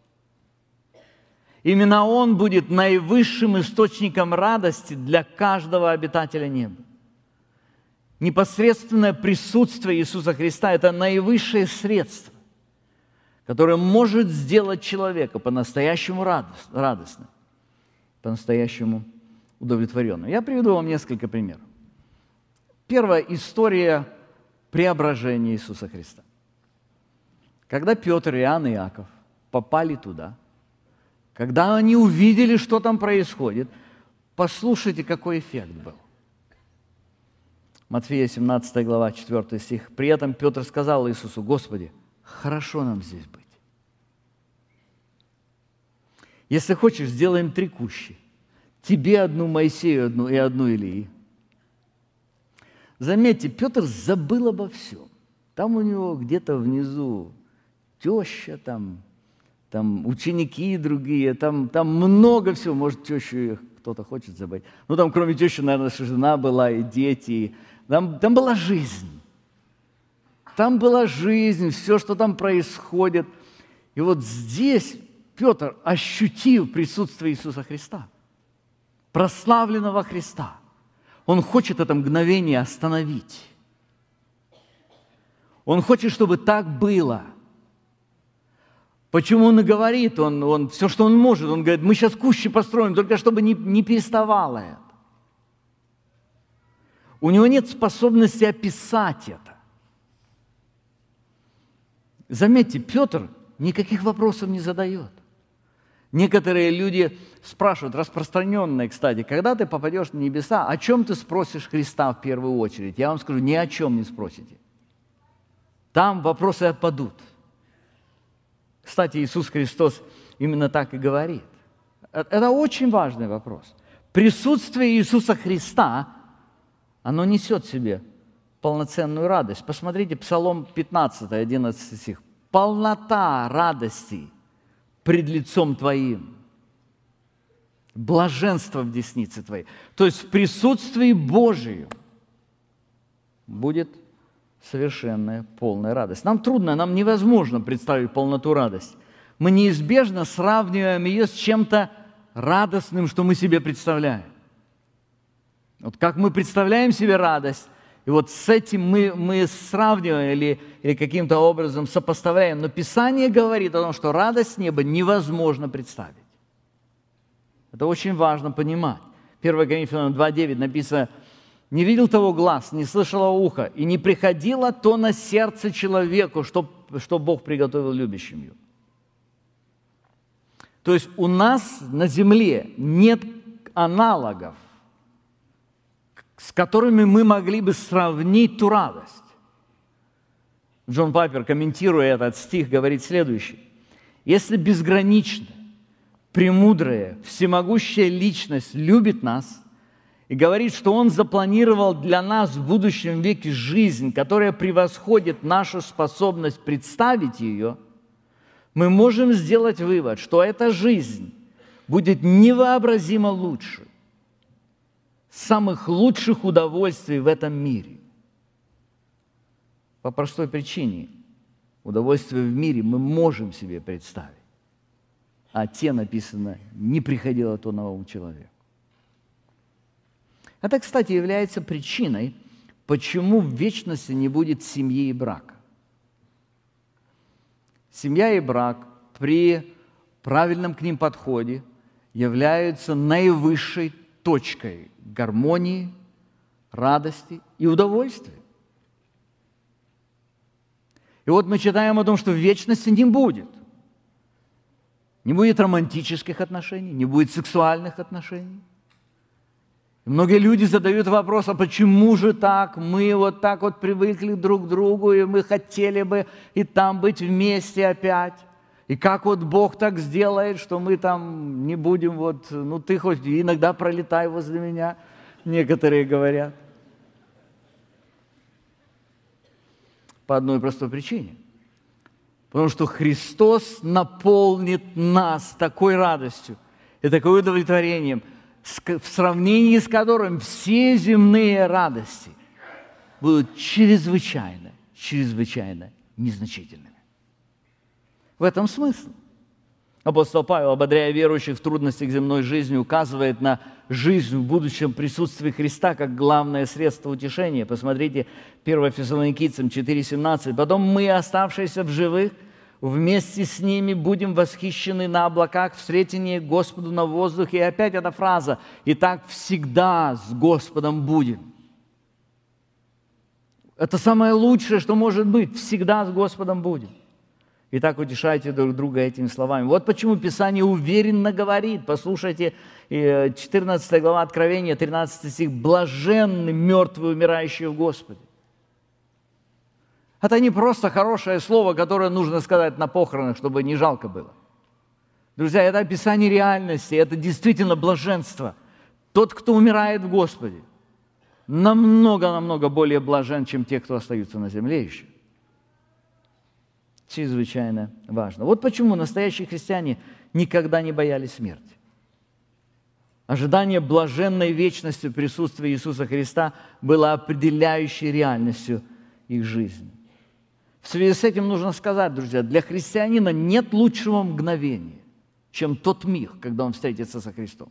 Speaker 1: Именно Он будет наивысшим источником радости для каждого обитателя неба. Непосредственное присутствие Иисуса Христа – это наивысшее средство, которое может сделать человека по-настоящему радостным, по-настоящему удовлетворенным. Я приведу вам несколько примеров. Первая история преображения Иисуса Христа. Когда Петр, Иоанн и Иаков попали туда, когда они увидели, что там происходит, послушайте, какой эффект был. Матфея семнадцатая глава, четвёртый стих. «При этом Петр сказал Иисусу: Господи, хорошо нам здесь быть. Если хочешь, сделаем три кущи. Тебе одну, Моисею одну и одну Илии. Заметьте, Петр забыл обо всем. Там у него где-то внизу теща, там, там ученики другие, там, там много всего. Может, тещу кто-то хочет забыть. Ну, там кроме тещи, наверное, жена была и дети. Там, там была жизнь. Там была жизнь, все, что там происходит. И вот здесь Петр ощутил присутствие Иисуса Христа, прославленного Христа. Он хочет это мгновение остановить. Он хочет, чтобы так было. Почему он и говорит, он, он, все, что он может, он говорит, мы сейчас кущи построим, только чтобы не, не переставало это. У него нет способности описать это. Заметьте, Петр никаких вопросов не задает. Некоторые люди спрашивают, распространенные, кстати, когда ты попадешь на небеса, о чем ты спросишь Христа в первую очередь? Я вам скажу, ни о чем не спросите. Там вопросы отпадут. Кстати, Иисус Христос именно так и говорит. Это очень важный вопрос. Присутствие Иисуса Христа, оно несет в себе полноценную радость. Посмотрите, Псалом пятнадцатый, одиннадцатый стих. «Полнота радости пред лицом Твоим, блаженство в деснице Твоей». То есть в присутствии Божьем будет совершенная, полная радость. Нам трудно, нам невозможно представить полноту радости. Мы неизбежно сравниваем ее с чем-то радостным, что мы себе представляем. Вот как мы представляем себе радость, и вот с этим мы, мы сравниваем или, или каким-то образом сопоставляем. Но Писание говорит о том, что радость неба невозможно представить. Это очень важно понимать. первое Коринфянам два девять написано: «Не видел того глаз, не слышало ухо, и не приходило то на сердце человеку, что, что Бог приготовил любящим его». То есть у нас на земле нет аналогов, с которыми мы могли бы сравнить ту радость. Джон Пайпер, комментируя этот стих, говорит следующее: «Если безграничная, премудрая, всемогущая личность любит нас и говорит, что Он запланировал для нас в будущем веке жизнь, которая превосходит нашу способность представить ее, мы можем сделать вывод, что эта жизнь будет невообразимо лучше самых лучших удовольствий в этом мире. По простой причине. Удовольствия в мире мы можем себе представить, а те, написано, не приходило то на ум человеку. Это, кстати, является причиной, почему в вечности не будет семьи и брака. Семья и брак при правильном к ним подходе являются наивысшей точкой гармонии, радости и удовольствия. И вот мы читаем о том, что в вечности не будет. Не будет романтических отношений, не будет сексуальных отношений. И многие люди задают вопрос, а почему же так? Мы вот так вот привыкли друг к другу, и мы хотели бы и там быть вместе опять. И как вот Бог так сделает, что мы там не будем вот, ну ты хоть иногда пролетай возле меня, некоторые говорят. По одной простой причине. Потому что Христос наполнит нас такой радостью и такой удовлетворением, в сравнении с которым все земные радости будут чрезвычайно, чрезвычайно незначительными. В этом смысл. Апостол Павел, ободряя верующих в трудностях земной жизни, указывает на жизнь в будущем присутствии Христа как главное средство утешения. Посмотрите, первое Фессалоникийцам четыре семнадцать. «Потом мы, оставшиеся в живых, вместе с ними будем восхищены на облаках, встретение Господу на воздухе». И опять эта фраза: «И так всегда с Господом будем». Это самое лучшее, что может быть. Всегда с Господом будем. Итак, утешайте друг друга этими словами. Вот почему Писание уверенно говорит, послушайте, четырнадцатая глава Откровения, тринадцатый стих: «Блаженны мертвые, умирающие в Господе». Это не просто хорошее слово, которое нужно сказать на похоронах, чтобы не жалко было. Друзья, это описание реальности, это действительно блаженство. Тот, кто умирает в Господе, намного-намного более блажен, чем те, кто остаются на земле еще. Чрезвычайно важно. Вот почему настоящие христиане никогда не боялись смерти. Ожидание блаженной вечности в присутствии Иисуса Христа было определяющей реальностью их жизни. В связи с этим нужно сказать, друзья, для христианина нет лучшего мгновения, чем тот миг, когда он встретится со Христом.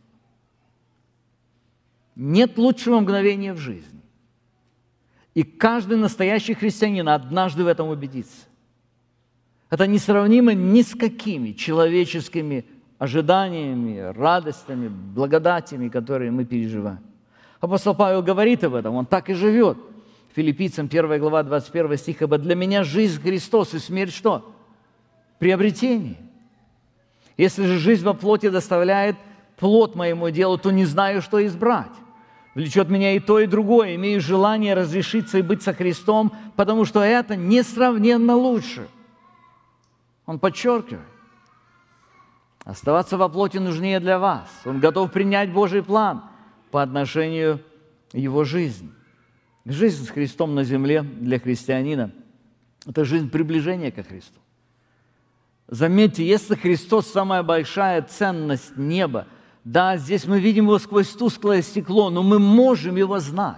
Speaker 1: Нет лучшего мгновения в жизни. И каждый настоящий христианин однажды в этом убедится. Это несравнимо ни с какими человеческими ожиданиями, радостями, благодатями, которые мы переживаем. Апостол Павел говорит об этом, он так и живет. Филиппийцам первая глава, двадцать первый стих, «Ибо для меня жизнь Христос и смерть что? Приобретение. Если же жизнь во плоти доставляет плод моему делу, то не знаю, что избрать. Влечет меня и то, и другое. Имею желание разрешиться и быть со Христом, потому что это несравненно лучше». Он подчеркивает. Оставаться во плоти нужнее для вас. Он готов принять Божий план по отношению к его жизни. Жизнь с Христом на земле для христианина – это жизнь приближения ко Христу. Заметьте, если Христос – самая большая ценность неба, да, здесь мы видим его сквозь тусклое стекло, но мы можем его знать.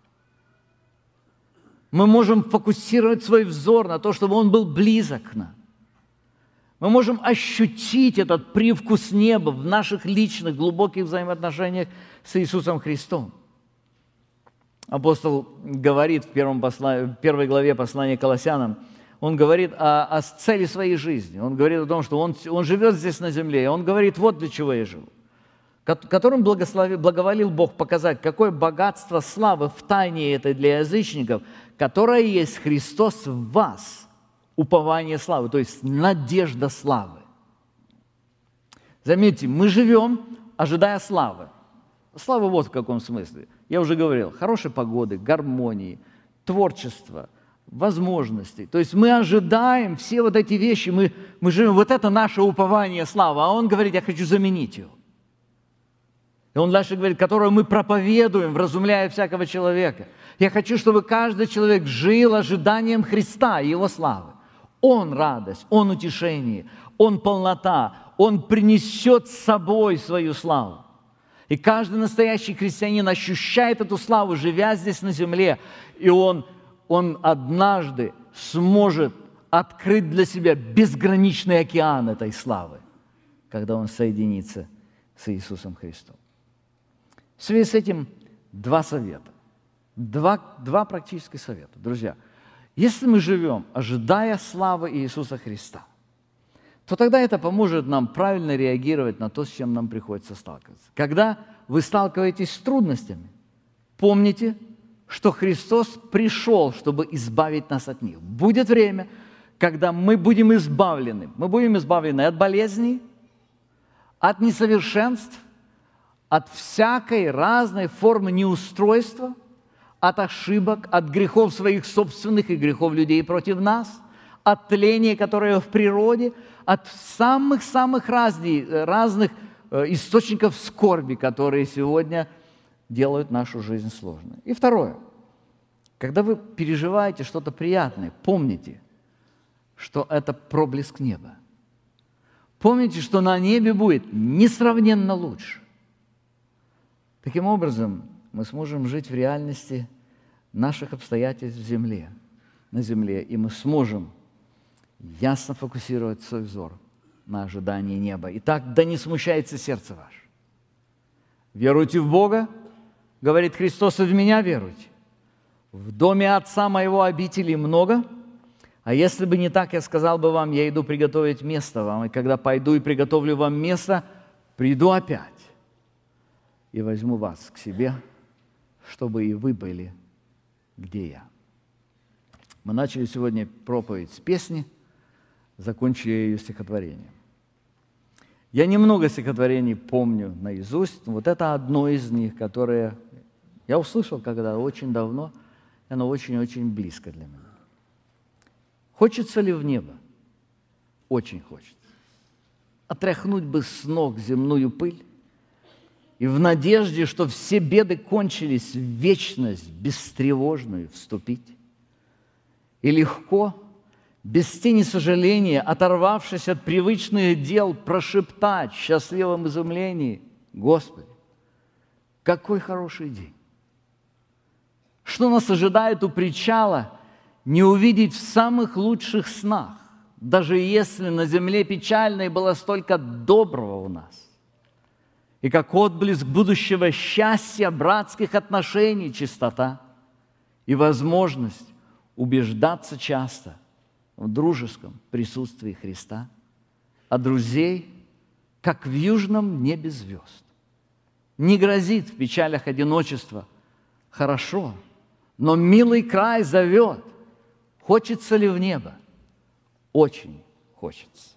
Speaker 1: Мы можем фокусировать свой взор на то, чтобы он был близок к нам. Мы можем ощутить этот привкус неба в наших личных, глубоких взаимоотношениях с Иисусом Христом. Апостол говорит в, первом посла... в первой главе послания к Колоссянам, он говорит о, о цели своей жизни. Он говорит о том, что он, он живет здесь на земле, и он говорит, вот для чего я живу. Которым благословил, благоволил Бог показать, какое богатство славы в тайне этой для язычников, которая есть Христос в вас. Упование славы, то есть надежда славы. Заметьте, мы живем, ожидая славы. Слава вот в каком смысле. Я уже говорил, хорошей погоды, гармонии, творчества, возможностей. То есть мы ожидаем все вот эти вещи, мы, мы живем, вот это наше упование славы. А он говорит, я хочу заменить его. И он дальше говорит, которую мы проповедуем, вразумляя всякого человека. Я хочу, чтобы каждый человек жил ожиданием Христа и Его славы. Он радость, Он утешение, Он полнота, Он принесет с собой свою славу. И каждый настоящий христианин ощущает эту славу, живя здесь на земле, и он, он однажды сможет открыть для себя безграничный океан этой славы, когда он соединится с Иисусом Христом. В связи с этим два совета, два, два практических совета. Друзья, если мы живем, ожидая славы Иисуса Христа, то тогда это поможет нам правильно реагировать на то, с чем нам приходится сталкиваться. Когда вы сталкиваетесь с трудностями, помните, что Христос пришел, чтобы избавить нас от них. Будет время, когда мы будем избавлены. Мы будем избавлены от болезней, от несовершенств, от всякой разной формы неустройства, от ошибок, от грехов своих собственных и грехов людей против нас, от тления, которое в природе, от самых-самых разных, разных источников скорби, которые сегодня делают нашу жизнь сложной. И второе. Когда вы переживаете что-то приятное, помните, что это проблеск неба. Помните, что на небе будет несравненно лучше. Таким образом, мы сможем жить в реальности наших обстоятельств в земле, на земле, и мы сможем ясно фокусировать свой взор на ожидании неба. Итак, да не смущается сердце ваше. Веруйте в Бога, говорит Христос, и в Меня веруйте. В доме Отца Моего обителей много, а если бы не так, я сказал бы вам, я иду приготовить место вам, и когда пойду и приготовлю вам место, приду опять и возьму вас к себе, чтобы и вы были, где я. Мы начали сегодня проповедь с песни, закончили ее стихотворением. Я немного стихотворений помню наизусть, но вот это одно из них, которое я услышал когда очень давно, и оно очень-очень близко для меня. Хочется ли в небо? Очень хочется. Отряхнуть бы с ног земную пыль и в надежде, что все беды кончились, в вечность бестревожную вступить. И легко, без тени сожаления, оторвавшись от привычных дел, прошептать в счастливом изумлении: Господи, какой хороший день! Что нас ожидает у причала, не увидеть в самых лучших снах, даже если на земле печальной было столько доброго у нас. И как отблеск будущего счастья, братских отношений, чистота и возможность убеждаться часто в дружеском присутствии Христа, а друзей, как в южном небе звезд. Не грозит в печалях одиночества. Хорошо, но милый край зовет. Хочется ли в небо? Очень хочется.